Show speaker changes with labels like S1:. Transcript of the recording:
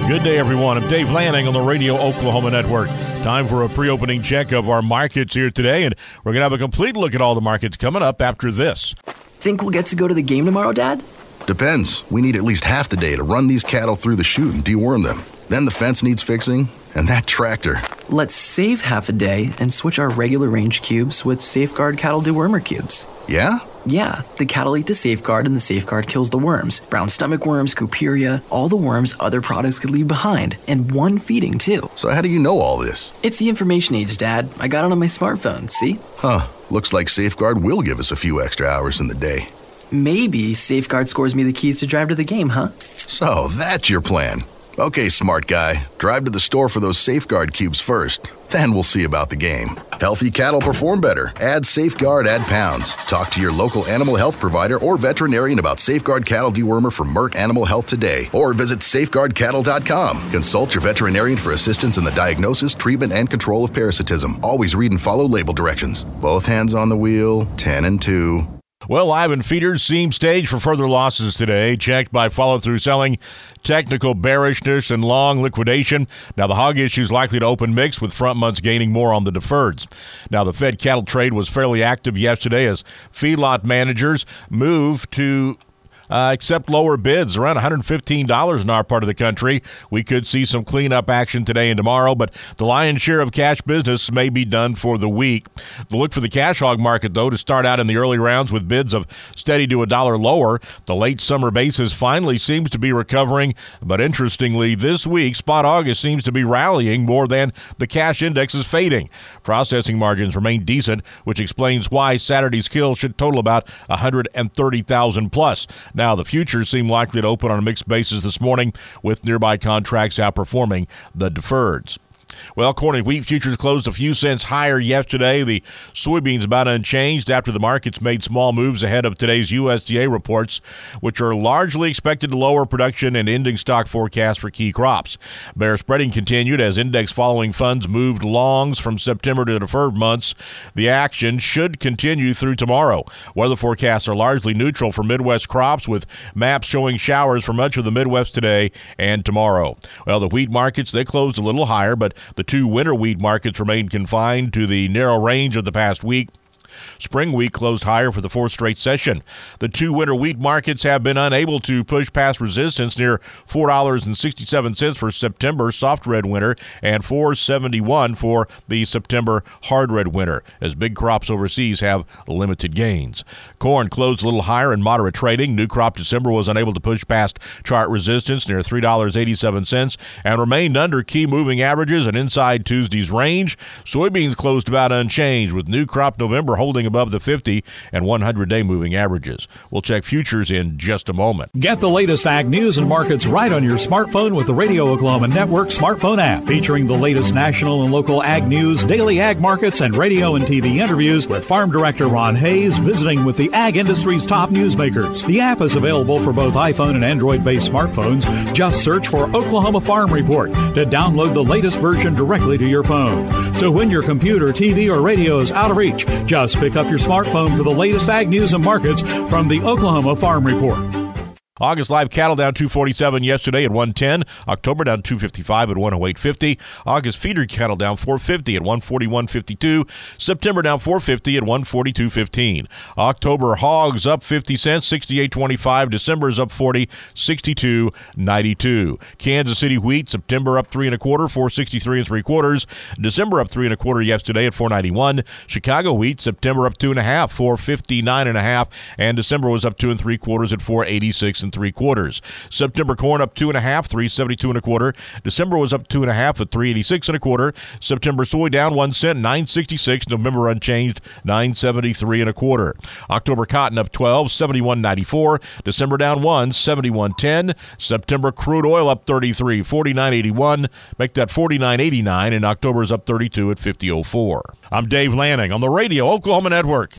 S1: Good day, everyone. I'm Dave Lanning on the Radio Oklahoma Network. Time for a pre-opening check of our markets here today, and we're going to have a complete look at all the markets coming up after this.
S2: Think we'll get to go to the game tomorrow, Dad?
S3: Depends. We need at least half the day to run these cattle through the chute and deworm them. Then the fence needs fixing, and that tractor.
S2: Let's save half a day and switch our regular range cubes with Safeguard cattle dewormer cubes.
S3: Yeah?
S2: Yeah, the cattle eat the Safeguard and the Safeguard kills the worms. Brown stomach worms, Cooperia, all the worms other products could leave behind. And one feeding, too.
S3: So how do you know all this?
S2: It's the information age, Dad. I got it on my smartphone, see?
S3: Huh. Looks like Safeguard will give us a few extra hours in the day.
S2: Maybe Safeguard scores me the keys to drive to the game, huh?
S3: So that's your plan. Okay, smart guy. Drive to the store for those Safeguard cubes first. Then we'll see about the game. Healthy cattle perform better. Add Safeguard, add pounds. Talk to your local animal health provider or veterinarian about Safeguard Cattle Dewormer from Merck Animal Health today. Or visit safeguardcattle.com. Consult your veterinarian for assistance in the diagnosis, treatment, and control of parasitism. Always read and follow label directions. Both hands on the wheel, 10 and 2.
S1: Well, live and feeders seem staged for further losses today, checked by follow-through selling, technical bearishness, and long liquidation. Now, the hog issue is likely to open mixed, with front months gaining more on the deferreds. Now, the Fed cattle trade was fairly active yesterday as feedlot managers moved to accept lower bids, around $115 in our part of the country. We could see some cleanup action today and tomorrow, but the lion's share of cash business may be done for the week. The look for the cash hog market, though, to start out in the early rounds with bids of steady to $1 lower. The late summer basis finally seems to be recovering, but interestingly, this week, spot August seems to be rallying more than the cash index is fading. Processing margins remain decent, which explains why Saturday's kill should total about 130,000 plus. Now, the futures seem likely to open on a mixed basis this morning, with nearby contracts outperforming the deferreds. Well, corn and wheat futures closed a few cents higher yesterday. The soybeans about unchanged after the markets made small moves ahead of today's USDA reports, which are largely expected to lower production and ending stock forecasts for key crops. Bear spreading continued as index following funds moved longs from September to deferred months. The action should continue through tomorrow. Weather forecasts are largely neutral for Midwest crops, with maps showing showers for much of the Midwest today and tomorrow. Well, the wheat markets, they closed a little higher, but the two winter wheat markets remained confined to the narrow range of the past week. Spring wheat closed higher for the fourth straight session. The two winter wheat markets have been unable to push past resistance near $4.67 for September soft red winter and $4.71 for the September hard red winter, as big crops overseas have limited gains. Corn closed a little higher in moderate trading. New crop December was unable to push past chart resistance near $3.87 and remained under key moving averages and inside Tuesday's range. Soybeans closed about unchanged, with new crop November holding above the 50 and 100-day moving averages. We'll check futures in just a moment.
S4: Get the latest ag news and markets right on your smartphone with the Radio Oklahoma Network smartphone app, featuring the latest national and local ag news, daily ag markets, and radio and TV interviews with Farm Director Ron Hayes visiting with the ag industry's top newsmakers. The app is available for both iPhone and Android-based smartphones. Just search for Oklahoma Farm Report to download the latest version directly to your phone. So when your computer, TV, or radio is out of reach, just pick up your smartphone for the latest ag news and markets from the Oklahoma Farm Report.
S1: August live cattle down 247 yesterday at 110. October down 255 at 108.50. August feeder cattle down 450 at 141.52. September down 450 at 142.15. October hogs up 50 cents, 68.25. December is up 40, 62.92. Kansas City wheat, September up 3 1/4, 463 3/4. December up 3 1/4 yesterday at 491. Chicago wheat, September up 2 1/2, 459 1/2, and December was up 2 3/4 at 486 3/4. September corn up 2 1/2, 372 1/4. December was up 2 1/2 at 386 1/4. September soy down 1 cent, 966. November unchanged, 973 1/4. October cotton up 12, 71.94. December down 1, 71.10. September crude oil up 33, 49.81. Make that 49.89, and October is up 32 at 50.04. I'm Dave Lanning on the Radio Oklahoma Network.